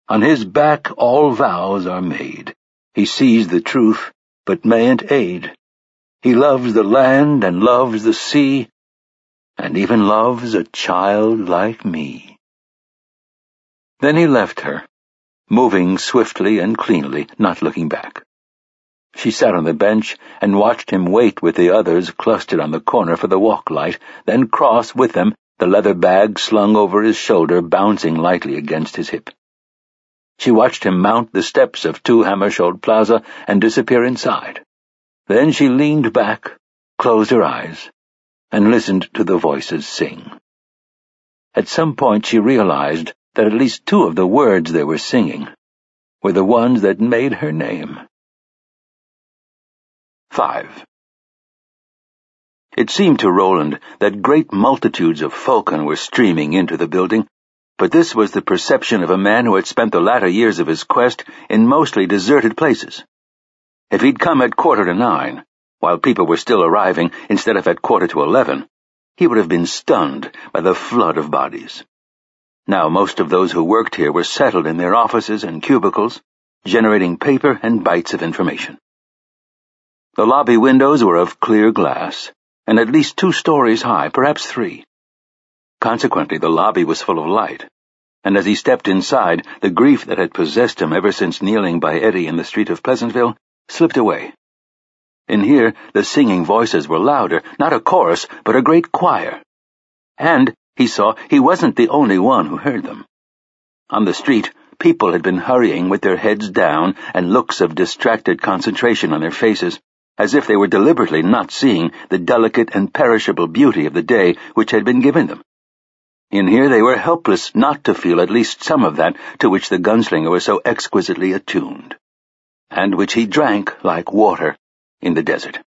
On his back all vows are made. He sees the truth, but mayn't aid. He loves the land and loves the sea, and even loves a child like me." Then he left her, moving swiftly and cleanly, not looking back. She sat on the bench and watched him wait with the others clustered on the corner for the walk light, then cross with them, the leather bag slung over his shoulder bouncing lightly against his hip. She watched him mount the steps of 2 Hammersholt Plaza and disappear inside. Then she leaned back, closed her eyes, and listened to the voices sing. At some point she realized that at least 2 of the words they were singing were the ones that made her name. 5. It seemed to Roland that great multitudes of Falcon were streaming into the building, but this was the perception of a man who had spent the latter years of his quest in mostly deserted places. If he'd come at 9:15, while people were still arriving, instead of at 11:15, he would have been stunned by the flood of bodies. Now most of those who worked here were settled in their offices and cubicles, generating paper and bytes of information. The lobby windows were of clear glass, and at least 2 stories high, perhaps 3. Consequently, the lobby was full of light, and as he stepped inside, the grief that had possessed him ever since kneeling by Eddie in the street of Pleasantville slipped away. In here, the singing voices were louder, not a chorus, but a great choir. And, he saw, he wasn't the only one who heard them. On the street, people had been hurrying with their heads down and looks of distracted concentration on their faces, as if they were deliberately not seeing the delicate and perishable beauty of the day which had been given them. In here they were helpless not to feel at least some of that to which the gunslinger was so exquisitely attuned, and which he drank like water in the desert.